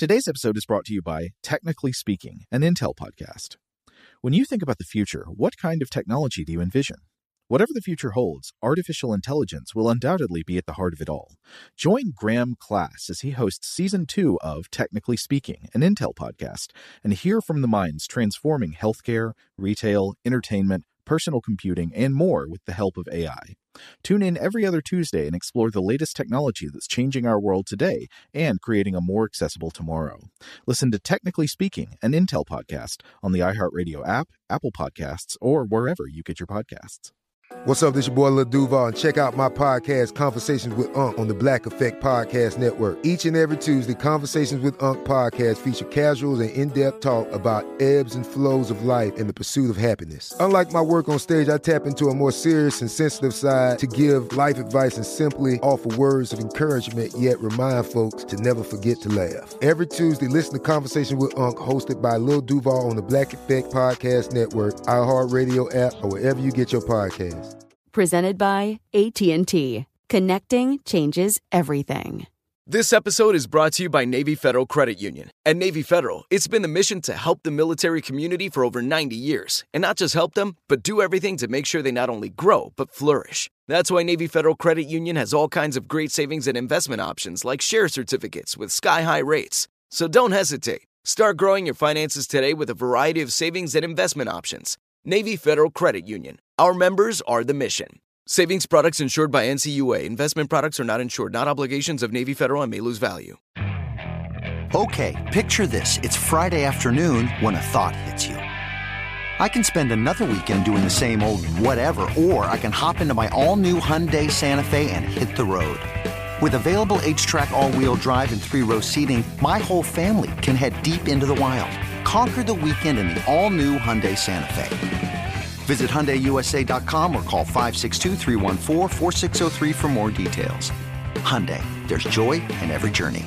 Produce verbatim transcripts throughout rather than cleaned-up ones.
Today's episode is brought to you by Technically Speaking, an Intel podcast. When you think about the future, what kind of technology do you envision? Whatever the future holds, artificial intelligence will undoubtedly be at the heart of it all. Join Graham Class as he hosts Season two of Technically Speaking, an Intel podcast, and hear from the minds transforming healthcare, retail, entertainment, personal computing, and more with the help of A I. Tune in every other Tuesday and explore the latest technology that's changing our world today and creating a more accessible tomorrow. Listen to Technically Speaking, an Intel podcast on the iHeartRadio app, Apple Podcasts, or wherever you get your podcasts. What's up, this your boy Lil Duval, and check out my podcast, Conversations with Unc, on the Black Effect Podcast Network. Each and every Tuesday, Conversations with Unc podcast feature casuals and in-depth talk about ebbs and flows of life and the pursuit of happiness. Unlike my work on stage, I tap into a more serious and sensitive side to give life advice and simply offer words of encouragement, yet remind folks to never forget to laugh. Every Tuesday, listen to Conversations with Unc, hosted by Lil Duval on the Black Effect Podcast Network, iHeartRadio app, or wherever you get your podcasts. Presented by A T and T. Connecting changes everything. This episode is brought to you by Navy Federal Credit Union. At Navy Federal, it's been the mission to help the military community for over ninety years. And not just help them, but do everything to make sure they not only grow, but flourish. That's why Navy Federal Credit Union has all kinds of great savings and investment options like share certificates with sky-high rates. So don't hesitate. Start growing your finances today with a variety of savings and investment options. Navy Federal Credit Union. Our members are the mission. Savings products insured by N C U A. Investment products are not insured, not obligations of Navy Federal and may lose value. Okay, picture this. It's Friday afternoon when a thought hits you. I can spend another weekend doing the same old whatever, or I can hop into my all-new Hyundai Santa Fe and hit the road. With available H-Track all-wheel drive and three-row seating, my whole family can head deep into the wild. Conquer the weekend in the all-new Hyundai Santa Fe. Visit Hyundai U S A dot com or call five six two, three one four, four six zero three for more details. Hyundai, there's joy in every journey.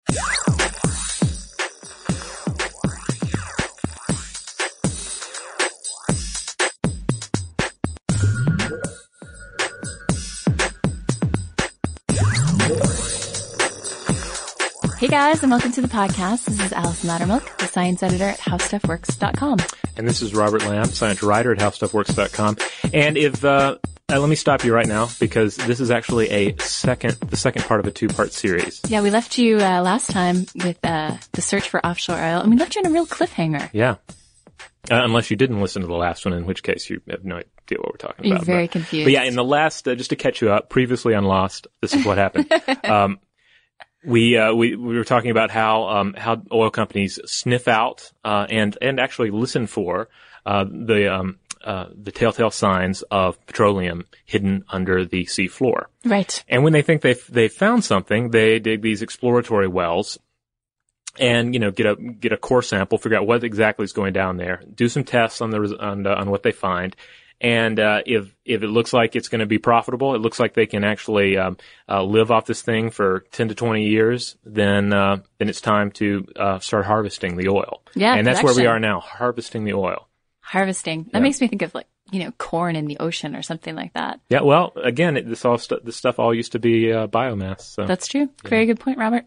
Hey guys, and welcome to the podcast. This is Allison Loudermilk, the science editor at how stuff works dot com. And this is Robert Lamb, science writer at how stuff works dot com. And if, uh, uh, let me stop you right now, because this is actually a second, the second part of a two-part series. Yeah, we left you, uh, last time with, uh, the search for offshore oil, and we left you in a real cliffhanger. Yeah. Uh, unless you didn't listen to the last one, in which case you have no idea what we're talking You're about. very but, confused. But yeah, in the last, uh, just to catch you up, previously on Lost, this is what happened. um, We, uh, we, we were talking about how, um, how oil companies sniff out, uh, and, and actually listen for, uh, the, um, uh, the telltale signs of petroleum hidden under the sea floor. Right. And when they think they've, they've found something, they dig these exploratory wells and, you know, get a, get a core sample, figure out what exactly is going down there, do some tests on the, on, uh, on what they find. And, uh, if, if it looks like it's going to be profitable, it looks like they can actually, um, uh, live off this thing for ten to twenty years, then, uh, then it's time to, uh, start harvesting the oil. Yeah. And that's production. where we are now, harvesting the oil. Harvesting. That yeah. makes me think of like, you know, corn in the ocean or something like that. Yeah. Well, again, it, this all, st- this stuff all used to be, uh, biomass. So. That's true. Yeah. Very good point, Robert.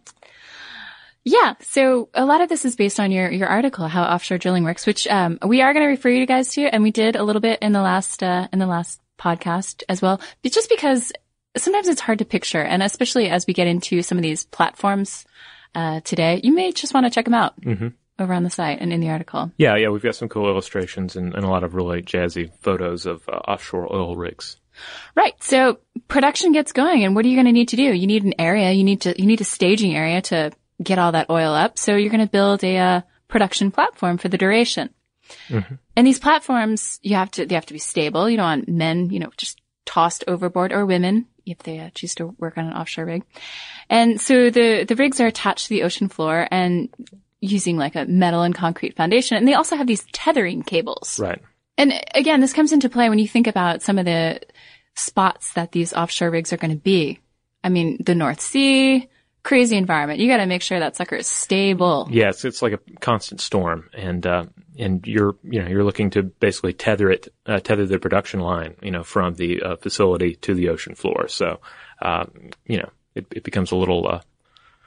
Yeah, so a lot of this is based on your, your article, How Offshore Drilling Works, which um we are going to refer you guys to, and we did a little bit in the last uh in the last podcast as well. But just because sometimes it's hard to picture, and especially as we get into some of these platforms uh today, you may just want to check them out mm-hmm. over on the site and in the article. Yeah, yeah, we've got some cool illustrations and, and a lot of really jazzy photos of uh, offshore oil rigs. Right. So production gets going, and what are you going to need to do? You need an area. You need to you need a staging area to get all that oil up. So you're going to build a uh, production platform for the duration. Mm-hmm. And these platforms, you have to, they have to be stable. You don't want men, you know, just tossed overboard, or women if they uh, choose to work on an offshore rig. And so the, the rigs are attached to the ocean floor and using like a metal and concrete foundation. And they also have these tethering cables. Right. And again, this comes into play when you think about some of the spots that these offshore rigs are going to be. I mean, the North Sea, crazy environment. You got to make sure that sucker is stable. Yes, it's, it's like a constant storm, and uh, and you're you know you're looking to basically tether it, uh, tether the production line, you know, from the uh, facility to the ocean floor. So, uh, you know, it, it becomes a little uh,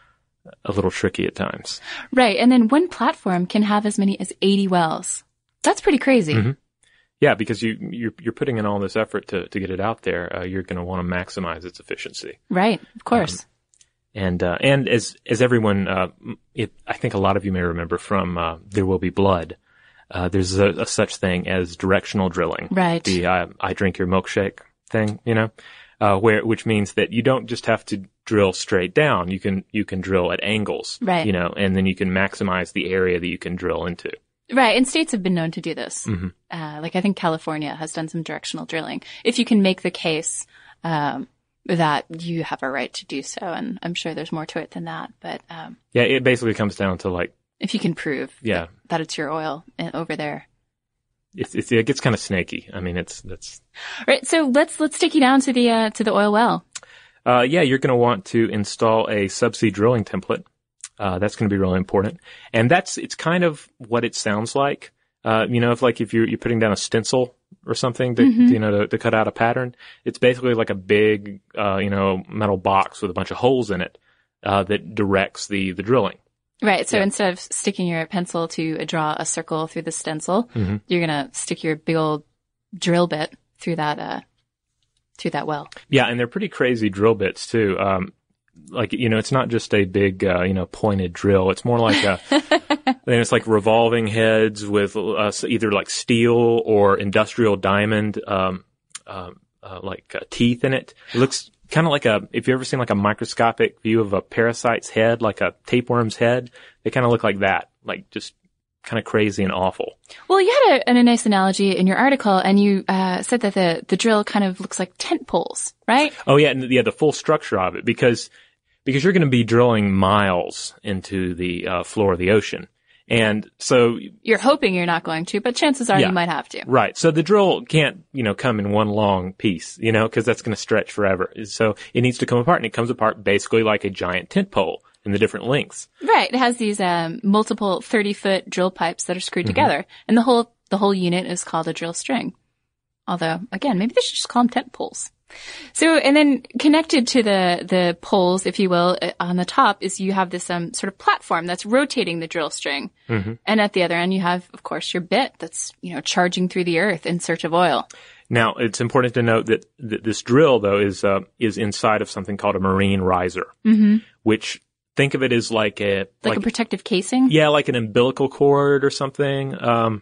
a little tricky at times. Right. And then one platform can have as many as eighty wells. That's pretty crazy. Mm-hmm. Yeah, because you, you're, you're putting in all this effort to, to get it out there. Uh, you're going to want to maximize its efficiency. Right. Of course. Um, and, uh, and as, as everyone, uh, it, I think a lot of you may remember from, uh, There Will Be Blood, uh, there's a, a such thing as directional drilling. Right. The, uh, I drink your milkshake thing, you know, uh, where, which means that you don't just have to drill straight down. You can, you can drill at angles. Right. You know, and then you can maximize the area that you can drill into. Right, and states have been known to do this. Mm-hmm. Uh, like I think California has done some directional drilling. If you can make the case um, that you have a right to do so, and I'm sure there's more to it than that. But um, yeah, it basically comes down to like if you can prove yeah. that, that it's your oil over there. It's, it's, it gets kind of snaky. I mean, it's that's right. So let's let's take you down to the uh, to the oil well. Uh, yeah, you're going to want to install a subsea drilling template. Uh, that's going to be really important. And that's, it's kind of what it sounds like. Uh, you know, if like, if you're, you're putting down a stencil or something to, mm-hmm. you know, to, to cut out a pattern, it's basically like a big, uh, you know, metal box with a bunch of holes in it, uh, that directs the, the drilling. Right. So yeah. instead of sticking your pencil to draw a circle through the stencil, mm-hmm. you're going to stick your big old drill bit through that, uh, through that well. Yeah. And they're pretty crazy drill bits too. Um, Like, you know, it's not just a big, uh, you know, pointed drill. It's more like a, then it's like revolving heads with, uh, either like steel or industrial diamond, um, uh, uh like uh, teeth in it. It looks kind of like a, if you ever seen like a microscopic view of a parasite's head, like a tapeworm's head, they kind of look like that, like just kind of crazy and awful. Well, you had a, a nice analogy in your article, and you uh, said that the, the drill kind of looks like tent poles, right? Oh, yeah. And yeah, the full structure of it, because Because you're going to be drilling miles into the uh, floor of the ocean. And so you're hoping you're not going to, but chances are yeah, you might have to. Right. So the drill can't, you know, come in one long piece, you know, because that's going to stretch forever. So it needs to come apart, and it comes apart basically like a giant tent pole in the different lengths. Right. It has these um, multiple thirty foot drill pipes that are screwed mm-hmm. together, and the whole the whole unit is called a drill string. Although, again, maybe they should just call them tent poles. So, and then connected to the, the poles, if you will, on the top is you have this, um, sort of platform that's rotating the drill string. Mm-hmm. And at the other end, you have, of course, your bit that's, you know, charging through the earth in search of oil. Now, it's important to note that, that this drill, though, is, uh, is inside of something called a marine riser, mm-hmm. which think of it as like a, like, like a protective casing? Yeah, like an umbilical cord or something. Um,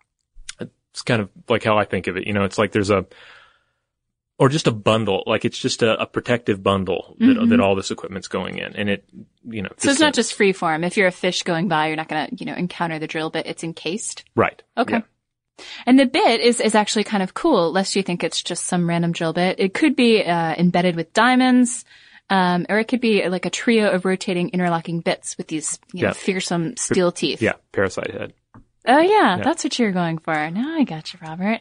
it's kind of like how I think of it. You know, it's like there's a, or just a bundle, like it's just a, a protective bundle that, mm-hmm. that all this equipment's going in. And it, you know. So it's not just free form. If you're a fish going by, you're not going to, you know, encounter the drill bit. It's encased. Right. Okay. Yeah. And the bit is, is actually kind of cool, lest you think it's just some random drill bit. It could be, uh, embedded with diamonds, um, or it could be like a trio of rotating interlocking bits with these, you know, yeah. fearsome steel teeth. Yeah. Parasite head. Oh yeah, yeah. That's what you're going for. Now I got you, Robert.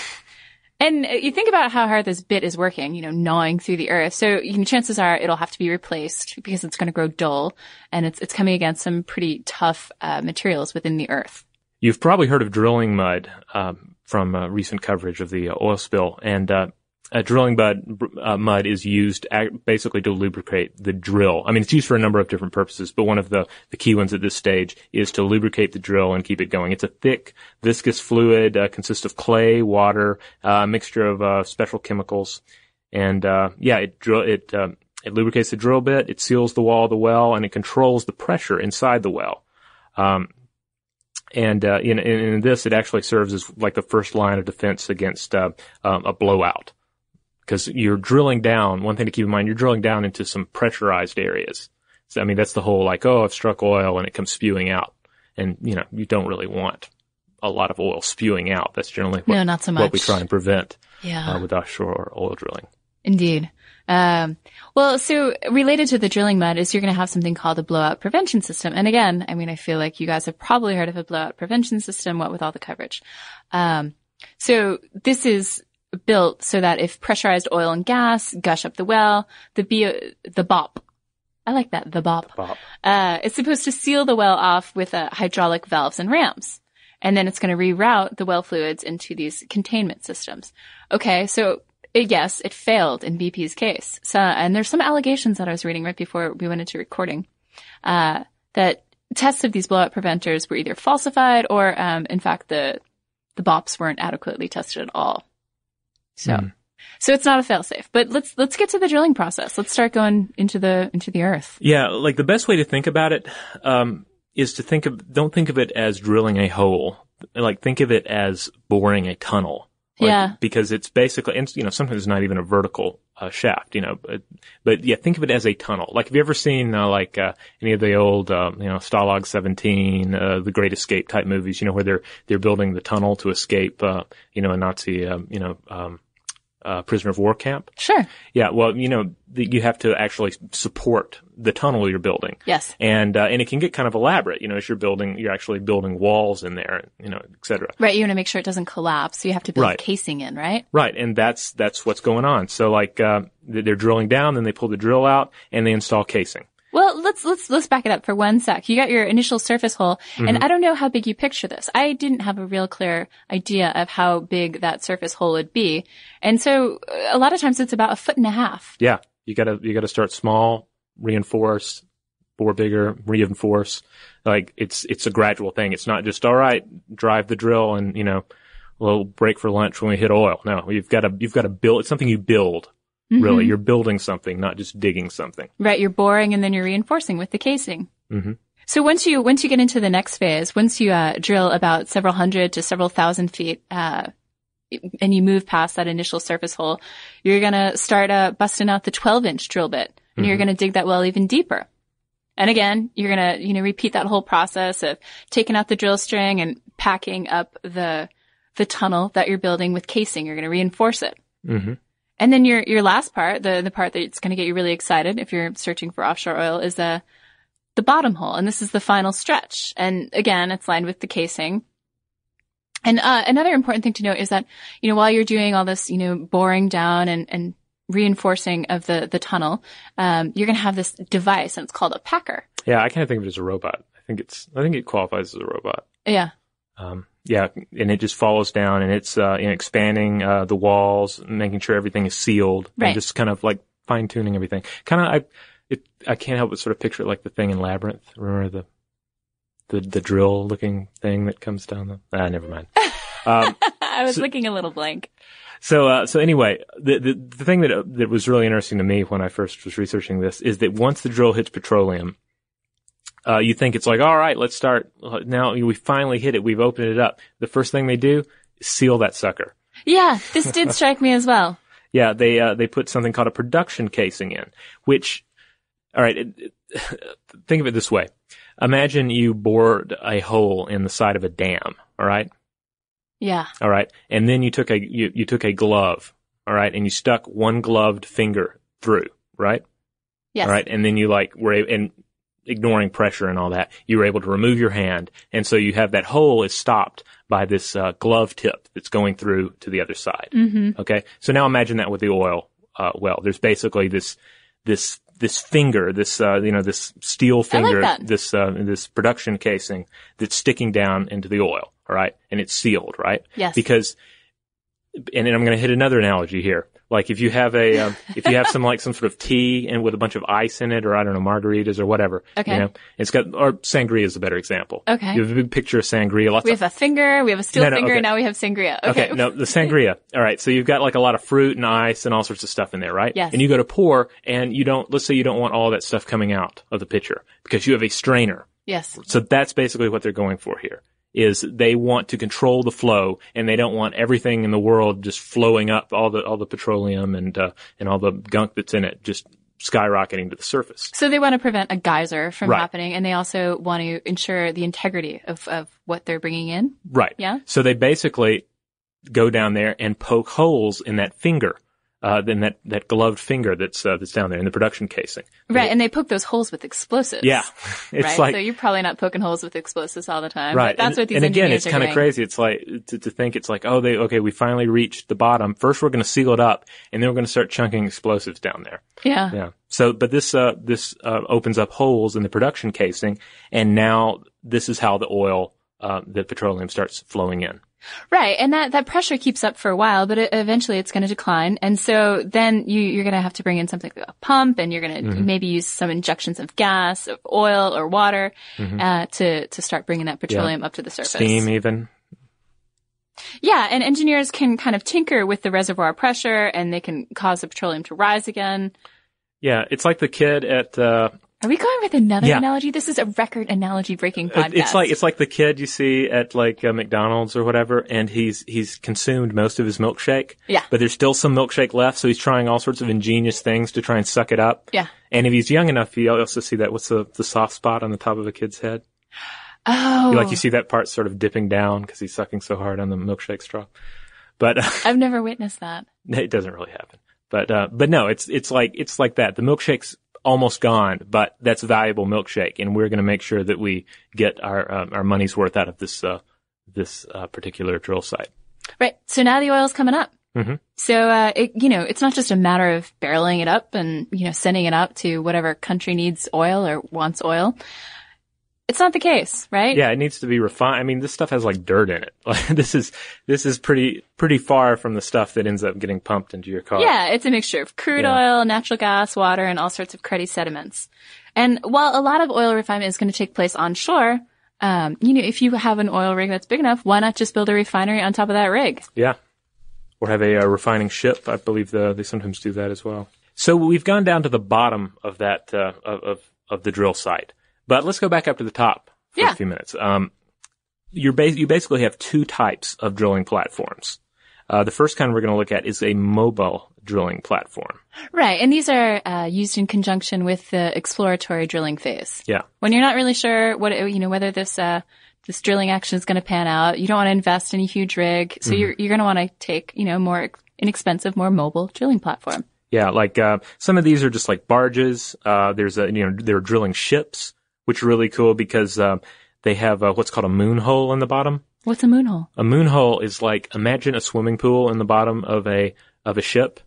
And you think about how hard this bit is working, you know, gnawing through the earth. So you know, chances are it'll have to be replaced because it's going to grow dull, and it's it's coming against some pretty tough uh, materials within the earth. You've probably heard of drilling mud um, from uh, recent coverage of the uh, oil spill, and uh, uh, drilling mud uh, mud is used ag- basically to lubricate the drill. I mean, it's used for a number of different purposes, but one of the the key ones at this stage is to lubricate the drill and keep it going. It's a thick, viscous fluid, uh, consists of clay, water, uh, a mixture of uh, special chemicals, and uh, yeah, it drill it uh, it lubricates the drill bit, it seals the wall of the well, and it controls the pressure inside the well. Um, And uh, in, in this, it actually serves as like the first line of defense against uh, um, a blowout, because you're drilling down. One thing to keep in mind: you're drilling down into some pressurized areas. So I mean, that's the whole like, oh, I've struck oil and it comes spewing out, and you know, you don't really want a lot of oil spewing out. That's generally what, no, not so much. what we try and prevent yeah. uh, with offshore oil drilling. Indeed. Um, well, so related to the drilling mud is you're going to have something called a blowout prevention system. And again, I mean, I feel like you guys have probably heard of a blowout prevention system, what with all the coverage. Um, so this is built so that if pressurized oil and gas gush up the well, the B- the B O P, I like that, the B O P, B O P. Uh, it's supposed to seal the well off with uh, hydraulic valves and rams. And then it's going to reroute the well fluids into these containment systems. Okay, so yes, it failed in B P's case. So, and there's some allegations that I was reading right before we went into recording. uh, that tests of these blowout preventers were either falsified or, um, in fact, the the B O Ps weren't adequately tested at all. So, mm. so it's not a failsafe. But let's let's get to the drilling process. Let's start going into the into the earth. Yeah, like the best way to think about it um, is to think of don't think of it as drilling a hole. Like think of it as boring a tunnel. Like, yeah. Because it's basically, you know, sometimes it's not even a vertical uh, shaft, you know, but, but yeah, think of it as a tunnel. Like, have you ever seen, uh, like, uh, any of the old, uh, you know, Stalag seventeen, uh, the Great Escape type movies, you know, where they're, they're building the tunnel to escape, uh, you know, a Nazi, um, you know, um, uh, prisoner of war camp? Sure. Yeah, well, you know, the, you have to actually support the tunnel you're building. Yes. And, uh, and it can get kind of elaborate, you know, as you're building, you're actually building walls in there, you know, et cetera. Right, you want to make sure it doesn't collapse, so you have to build right. casing in, right? Right, and that's, that's what's going on. So like, uh, they're drilling down, then they pull the drill out, and they install casing. Well, let's, let's, let's back it up for one sec. You got your initial surface hole, mm-hmm. and I don't know how big you picture this. I didn't have a real clear idea of how big that surface hole would be. And so, a lot of times it's about a foot and a half. Yeah. You gotta, you gotta start small, reinforce, bore bigger, reinforce. Like, it's, it's a gradual thing. It's not just, all right, drive the drill and, you know, we'll break for lunch when we hit oil. No, you've gotta, you've gotta build, it's something you build. Mm-hmm. Really, you're building something, not just digging something. Right, you're boring and then you're reinforcing with the casing. Mm-hmm. So once you once you get into the next phase, once you uh, drill about several hundred to several thousand feet, uh, and you move past that initial surface hole, you're gonna start uh, busting out the twelve inch drill bit, and mm-hmm. you're gonna dig that well even deeper. And again, you're gonna you know repeat that whole process of taking out the drill string and packing up the the tunnel that you're building with casing. You're gonna reinforce it. Mm-hmm. And then your, your last part, the, the part that's going to get you really excited if you're searching for offshore oil is the, the bottom hole. And this is the final stretch. And again, it's lined with the casing. And, uh, another important thing to note is that, you know, while you're doing all this, you know, boring down and, and reinforcing of the, the tunnel, um, you're going to have this device and it's called a packer. Yeah. I kind of think of it as a robot. I think it's, I think it qualifies as a robot. Yeah. Um, Yeah, and it just follows down, and it's uh, you know, expanding uh, the walls, making sure everything is sealed, right. and just kind of like fine tuning everything. Kind of, I, it, I can't help but sort of picture it like the thing in Labyrinth. Remember the, the, the drill looking thing that comes down the? Ah, never mind. Um, I was so, looking a little blank. So, uh, so anyway, the the the thing that uh, that was really interesting to me when I first was researching this is that once the drill hits petroleum. Uh, you think it's like, all right, let's start. Now we finally hit it. We've opened it up. The first thing they do is seal that sucker. Yeah, this did strike me as well. Yeah, they, uh, they put something called a production casing in, which, all right, it, it, think of it this way. Imagine you bored a hole in the side of a dam, all right? Yeah. All right. And then you took a, you, you took a glove, all right, and you stuck one gloved finger through, right? Yes. All right. And then you like were, and, ignoring pressure and all that, you were able to remove your hand. And so you have that hole is stopped by this uh, glove tip that's going through to the other side. Mm-hmm. Okay. So now imagine that with the oil uh, well. There's basically this, this, this finger, this, uh, you know, this steel finger, I like that. this, uh, this production casing that's sticking down into the oil. All right. And it's sealed, right? Yes. Because, and then I'm going to hit another analogy here. Like if you have a, um, if you have some like some sort of tea and with a bunch of ice in it, or I don't know, margaritas or whatever. Okay. You know, it's got, or sangria is a better example. Okay. You have a big picture of sangria. Lots we of, have a finger, we have a steel no, no, finger, okay. and now we have sangria. Okay. Okay. No, the sangria. All right. So you've got like a lot of fruit and ice and all sorts of stuff in there, right? Yes. And you go to pour and you don't, let's say you don't want all that stuff coming out of the pitcher because you have a strainer. Yes. So that's basically what they're going for here. Is they want to control the flow, and they don't want everything in the world just flowing up, all the all the petroleum and uh, and all the gunk that's in it, just skyrocketing to the surface. So they want to prevent a geyser from right. happening, and they also want to ensure the integrity of of what they're bringing in. Right. Yeah. So they basically go down there and poke holes in that finger, uh, in that that gloved finger that's uh, that's down there in the production casing. Right, and they poke those holes with explosives. Yeah, it's right? like so you're probably not poking holes with explosives all the time. right. But that's and, what these and again, engineers it's kind of crazy. It's like to, to think it's like, oh, they okay, we finally reached the bottom. First, we're going to seal it up, and then we're going to start chunking explosives down there. Yeah, yeah. So, but this uh, this uh, opens up holes in the production casing, and now this is how the oil, uh, the petroleum starts flowing in. Right. And that, that pressure keeps up for a while, but it, eventually it's going to decline. And so then you, you're going to have to bring in something like a pump, and you're going to mm-hmm. maybe use some injections of gas, of oil or water, mm-hmm. uh, to, to start bringing that petroleum yeah. up to the surface. Steam even. Yeah. And engineers can kind of tinker with the reservoir pressure, and they can cause the petroleum to rise again. Yeah. It's like the kid at, uh, Are we going with another yeah. analogy? This is a record analogy breaking podcast. It's like, it's like the kid you see at like uh, McDonald's or whatever, and he's, he's consumed most of his milkshake. Yeah. But there's still some milkshake left, so he's trying all sorts of ingenious things to try and suck it up. Yeah. And if he's young enough, you also see that, what's the, the soft spot on the top of a kid's head? Oh. You, like you see that part sort of dipping down because he's sucking so hard on the milkshake straw. But uh, I've never witnessed that. It doesn't really happen. But, uh, but no, it's, it's like, it's like that. The milkshake's almost gone, but that's valuable milkshake, and we're going to make sure that we get our uh, our money's worth out of this uh, this uh, particular drill site. Right. So now the oil's coming up. Mm-hmm. So uh, it, you know, it's not just a matter of barreling it up and you know sending it out to whatever country needs oil or wants oil. It's not the case, right? Yeah, it needs to be refined. I mean, this stuff has like dirt in it. Like, this is this is pretty pretty far from the stuff that ends up getting pumped into your car. Yeah, it's a mixture of crude yeah. oil, natural gas, water, and all sorts of cruddy sediments. And while a lot of oil refinement is going to take place onshore, um, you know, if you have an oil rig that's big enough, why not just build a refinery on top of that rig? Yeah, or have a, a refining ship. I believe the, they sometimes do that as well. So we've gone down to the bottom of that uh, of, of of the drill site. But let's go back up to the top for yeah. a few minutes. Um, you're ba- you basically have two types of drilling platforms. Uh, the first kind we're going to look at is a mobile drilling platform. Right. And these are uh, used in conjunction with the exploratory drilling phase. Yeah. When you're not really sure what, you know, whether this, uh, this drilling action is going to pan out, you don't want to invest in a huge rig. So mm-hmm. you're, you're going to want to take, you know, more inexpensive, more mobile drilling platform. Yeah. Like, uh, some of these are just like barges. Uh, there's a, you know, they're drilling ships, which are really cool because, um, they have uh, what's called a moon hole in the bottom. What's a moon hole? A moon hole is like, imagine a swimming pool in the bottom of a, of a ship.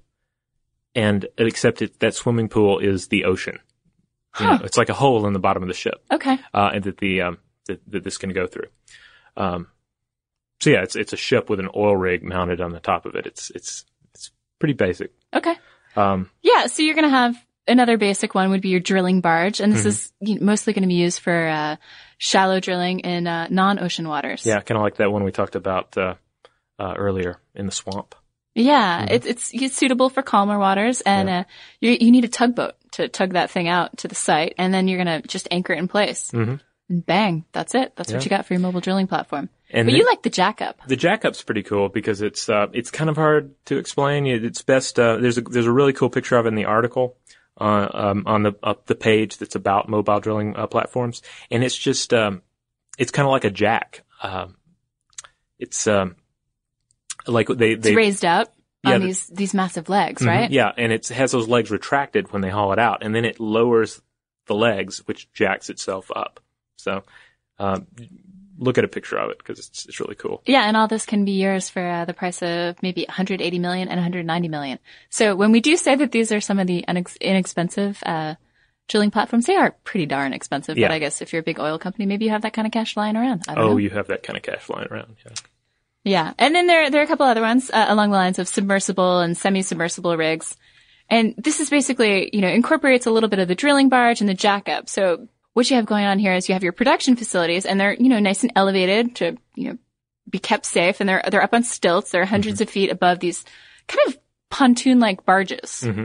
And except it, that swimming pool is the ocean. You huh. know, it's like a hole in the bottom of the ship. Okay. Uh, and that the, um, that, that this can go through. Um, so yeah, it's, it's a ship with an oil rig mounted on the top of it. It's, it's, it's pretty basic. Okay. Um, yeah. So you're going to have another basic one would be your drilling barge. And this mm-hmm. is you know, mostly going to be used for, uh, shallow drilling in, uh, non-ocean waters. Yeah. Kind of like that one we talked about, uh, uh, earlier in the swamp. Yeah. Mm-hmm. It's, it's, it's suitable for calmer waters. And, yeah. uh, you, you need a tugboat to tug that thing out to the site. And then you're going to just anchor it in place. Mm-hmm. And bang. That's it. That's yeah. what you got for your mobile drilling platform. And but the, you like the jackup. The jackup's pretty cool because it's, uh, it's kind of hard to explain. It's best, uh, there's a, there's a really cool picture of it in the article, uh, um, on the, up the page that's about mobile drilling, uh, platforms. And it's just, um, it's kind of like a jack. Um, it's, um, like they, they. It's raised up yeah, on these, these massive legs, mm-hmm, right? Yeah. And it has those legs retracted when they haul it out. And then it lowers the legs, which jacks itself up. So, um, look at a picture of it because it's, it's really cool. Yeah. And all this can be yours for uh, the price of maybe one hundred eighty million and one hundred ninety million. So when we do say that these are some of the unex- inexpensive, uh, drilling platforms, they are pretty darn expensive. Yeah. But I guess if you're a big oil company, maybe you have that kind of cash lying around. I don't oh, know. you have that kind of cash lying around. Yeah. Yeah. And then there, there are a couple other ones, uh, along the lines of submersible and semi-submersible rigs. And this is basically, you know, incorporates a little bit of the drilling barge and the jackup. So what you have going on here is you have your production facilities and they're, you know, nice and elevated to, you know, be kept safe. And they're, they're up on stilts. They're hundreds mm-hmm. of feet above these kind of pontoon-like barges. Mm-hmm.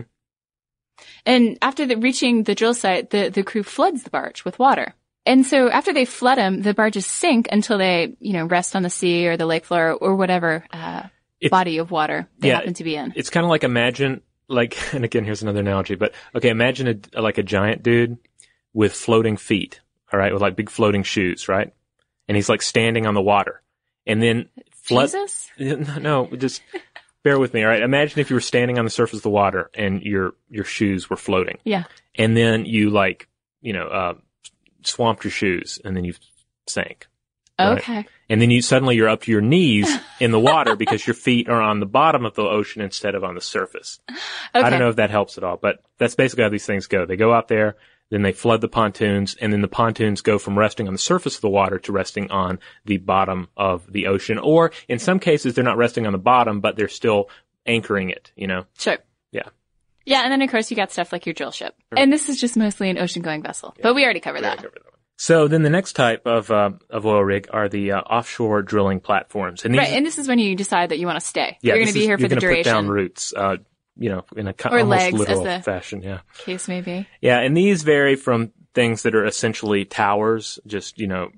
And after the, reaching the drill site, the, the crew floods the barge with water. And so after they flood them, the barges sink until they, you know, rest on the sea or the lake floor or whatever, uh, it's, body of water they yeah, happen to be in. It's kind of like imagine, like, and again, here's another analogy, but okay, imagine a, like a giant dude with floating feet, all right, with like big floating shoes, right? And he's like standing on the water. And then flood. Jesus? No, just bear with me, all right? Imagine if you were standing on the surface of the water and your, your shoes were floating. Yeah. And then you like, you know, uh, swamped your shoes and then you sank. Right? Okay. And then you suddenly you're up to your knees in the water because your feet are on the bottom of the ocean instead of on the surface. Okay. I don't know if that helps at all, but that's basically how these things go. They go out there, Then they flood the pontoons, and then the pontoons go from resting on the surface of the water to resting on the bottom of the ocean. Or in some cases, they're not resting on the bottom, but they're still anchoring it, you know? Sure. Yeah. Yeah, and then of course you got stuff like your drill ship. And this is just mostly an ocean-going vessel. Yeah. But we already covered we that. Already covered that. So then the next type of uh, of oil rig are the uh, offshore drilling platforms. And these, right, and this is when you decide that you want to stay. Yeah, you're going to be is, here for the duration. You're going to put down roots, uh, you know, in a or almost legs, literal as the fashion. Yeah, case may be. Yeah, and these vary from things that are essentially towers, just you know,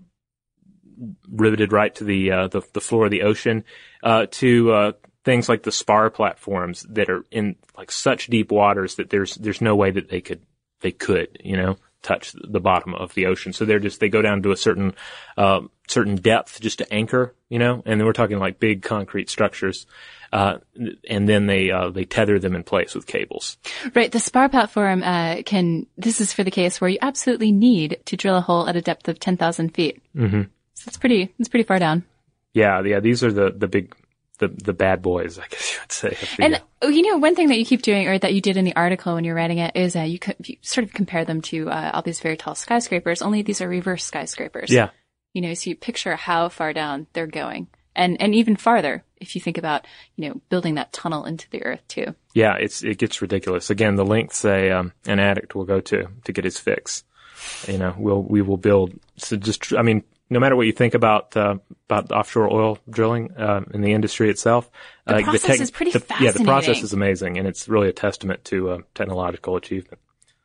riveted right to the uh, the, the floor of the ocean, uh, to uh, things like the spar platforms that are in like such deep waters that there's there's no way that they could they could you know. touch the bottom of the ocean. So they're just, they go down to a certain, uh, certain depth just to anchor, you know, and then we're talking like big concrete structures. Uh, and then they, uh, they tether them in place with cables. Right. The spar platform, uh, can, this is for the case where you absolutely need to drill a hole at a depth of ten thousand feet. Mm-hmm. So it's pretty, it's pretty far down. Yeah. Yeah. These are the, the big, the, the bad boys, I guess you would say. The, and, uh, you know, one thing that you keep doing, or that you did in the article when you're writing it, is uh, you, co- you sort of compare them to uh, all these very tall skyscrapers, only these are reverse skyscrapers. Yeah. You know, so you picture how far down they're going. And, and even farther, if you think about, you know, building that tunnel into the earth too. Yeah, it's, it gets ridiculous. Again, the lengths a, um, an addict will go to, to get his fix. You know, we'll, we will build, so just, I mean, no matter what you think about uh, about offshore oil drilling uh, in the industry itself, the uh, process the tech- is pretty the, fascinating. Yeah, the process is amazing, and it's really a testament to uh, technological achievement.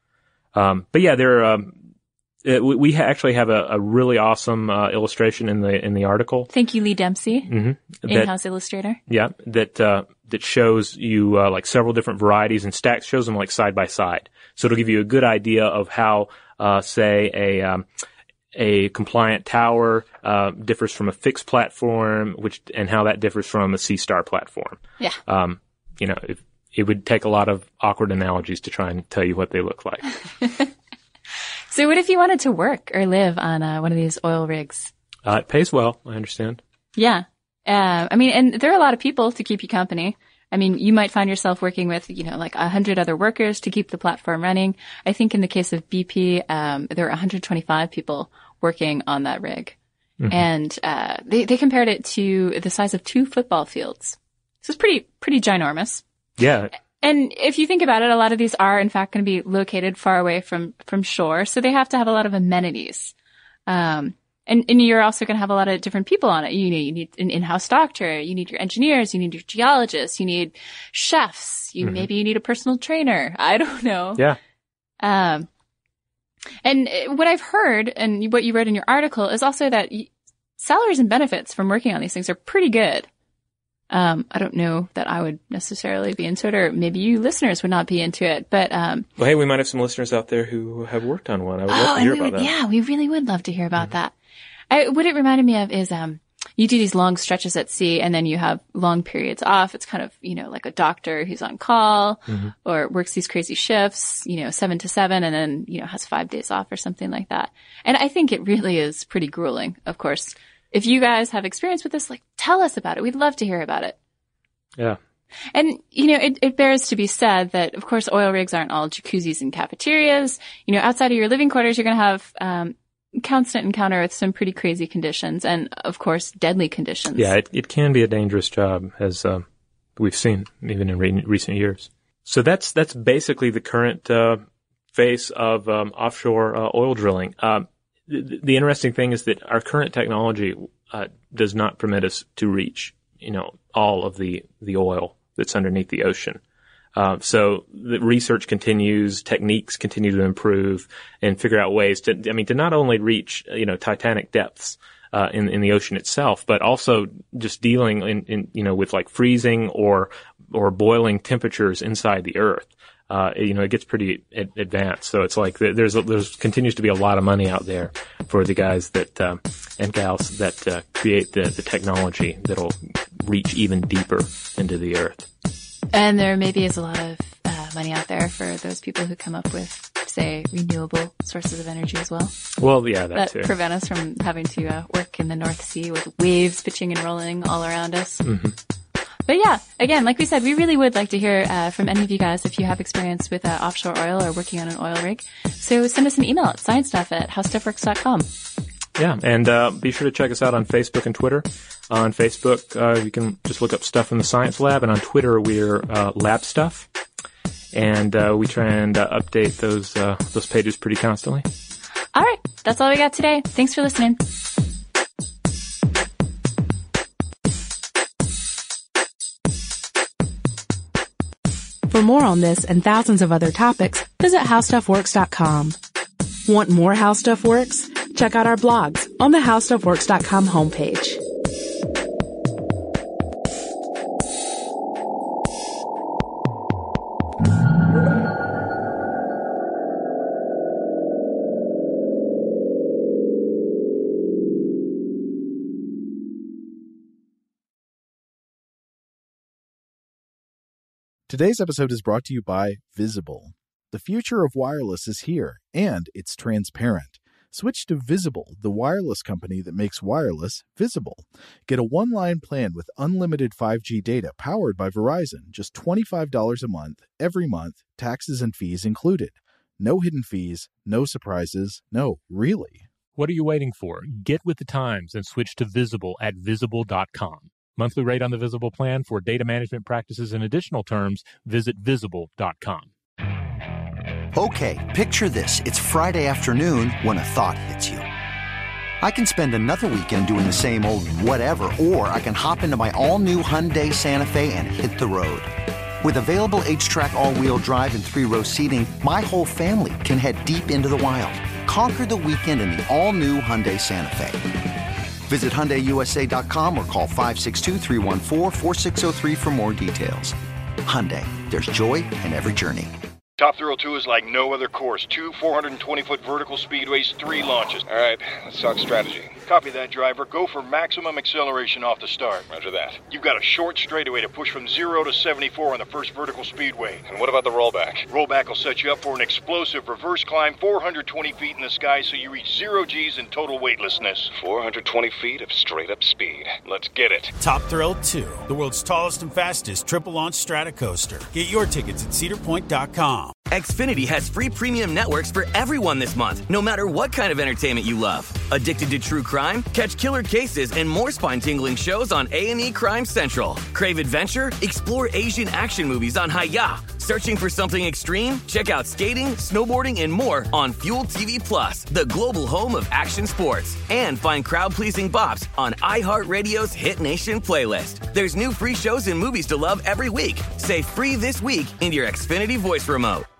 Um, but yeah, there um, it, we ha- actually have a, a really awesome uh, illustration in the in the article. Thank you, Lee Dempsey, mm-hmm. that, in-house illustrator. Yeah, that uh, that shows you uh, like several different varieties and stacks, shows them like side by side, so it'll give you a good idea of how, uh, say, a um, a compliant tower uh, differs from a fixed platform, which and how that differs from a Sea Star platform. Yeah. Um, you know, it, it would take a lot of awkward analogies to try and tell you what they look like. So what if you wanted to work or live on uh, one of these oil rigs? Uh, it pays well, I understand. Yeah. Uh, I mean, and there are a lot of people to keep you company. I mean, you might find yourself working with, you know, like a hundred other workers to keep the platform running. I think in the case of B P, um, there were one hundred twenty-five people working on that rig. Mm-hmm. And, uh, they, they compared it to the size of two football fields. So it's pretty, pretty ginormous. Yeah. And if you think about it, a lot of these are in fact going to be located far away from, from shore. So they have to have a lot of amenities. Um, And, and you're also going to have a lot of different people on it. You know, you need an in-house doctor, you need your engineers, you need your geologists, you need chefs, you, mm-hmm. maybe you need a personal trainer. I don't know. Yeah. Um, and what I've heard and what you read in your article is also that y- salaries and benefits from working on these things are pretty good. Um, I don't know that I would necessarily be into it, or maybe you listeners would not be into it, but, um. Well, hey, we might have some listeners out there who have worked on one. I would oh, love to hear we about would, that. Yeah, we really would love to hear about mm-hmm. that. I, what it reminded me of is, um, you do these long stretches at sea and then you have long periods off. It's kind of, you know, like a doctor who's on call mm-hmm. or works these crazy shifts, you know, seven to seven and then, you know, has five days off or something like that. And I think it really is pretty grueling, of course. If you guys have experience with this, like, tell us about it. We'd love to hear about it. Yeah. And, you know, it, it bears to be said that, of course, oil rigs aren't all jacuzzis and cafeterias. You know, outside of your living quarters, you're going to have, um, constant encounter with some pretty crazy conditions and, of course, deadly conditions. Yeah, it, it can be a dangerous job, as um, we've seen even in re- recent years. So that's that's basically the current uh, phase of um, offshore uh, oil drilling. Uh, the, the interesting thing is that our current technology uh, does not permit us to reach, you know, all of the, the oil that's underneath the ocean. Uh, so the research continues, techniques continue to improve and figure out ways to, I mean, to not only reach, you know, titanic depths, uh, in, in the ocean itself, but also just dealing in, in, you know, with like freezing or, or boiling temperatures inside the earth. Uh, you know, it gets pretty ad- advanced. So it's like there's, a, there's continues to be a lot of money out there for the guys that, um, and gals that, uh, create the, the technology that'll reach even deeper into the earth. And there maybe is a lot of uh, money out there for those people who come up with, say, renewable sources of energy as well. Well, yeah, that, that too. prevent us from having to uh, work in the North Sea with waves pitching and rolling all around us. Mm-hmm. But yeah, again, like we said, we really would like to hear uh, from any of you guys if you have experience with uh, offshore oil or working on an oil rig. So send us an email at sciencestuff at howstuffworks dot com. Yeah, and uh, be sure to check us out on Facebook and Twitter. On Facebook, uh, you can just look up Stuff in the Science Lab, and on Twitter, we're uh, Lab Stuff. And uh, we try and uh, update those uh, those pages pretty constantly. All right, that's all we got today. Thanks for listening. For more on this and thousands of other topics, visit how stuff works dot com. Want more How Stuff Works? Check out our blogs on the how stuff works dot com homepage. Today's episode is brought to you by Visible. The future of wireless is here, and it's transparent. Switch to Visible, the wireless company that makes wireless visible. Get a one-line plan with unlimited five G data powered by Verizon, just twenty-five dollars a month, every month, taxes and fees included. No hidden fees, no surprises, no, really. What are you waiting for? Get with the times and switch to Visible at visible dot com. Monthly rate on the Visible plan for data management practices and additional terms, visit visible dot com. Okay, picture this. It's Friday afternoon when a thought hits you. I can spend another weekend doing the same old whatever, or I can hop into my all-new Hyundai Santa Fe and hit the road. With available H-Track all-wheel drive and three-row seating, my whole family can head deep into the wild. Conquer the weekend in the all-new Hyundai Santa Fe. Visit Hyundai U S A dot com or call five six two, three one four, four six zero three for more details. Hyundai, there's joy in every journey. Top Thrill two is like no other course. Two four hundred twenty foot vertical speedways, three launches. All right, let's talk strategy. Copy that, driver. Go for maximum acceleration off the start. Roger that. You've got a short straightaway to push from zero to seventy-four on the first vertical speedway. And what about the rollback? Rollback will set you up for an explosive reverse climb four hundred twenty feet in the sky so you reach zero G's in total weightlessness. four hundred twenty feet of straight-up speed. Let's get it. Top Thrill two, the world's tallest and fastest triple-launch strata coaster. Get your tickets at cedar point dot com. Xfinity has free premium networks for everyone this month, no matter what kind of entertainment you love. Addicted to true crime? Catch killer cases and more spine-tingling shows on A and E Crime Central. Crave adventure? Explore Asian action movies on Hi-Ya. Searching for something extreme? Check out skating, snowboarding, and more on Fuel T V Plus, the global home of action sports. And find crowd-pleasing bops on iHeartRadio's Hit Nation playlist. There's new free shows and movies to love every week. Say free this week in your Xfinity voice remote.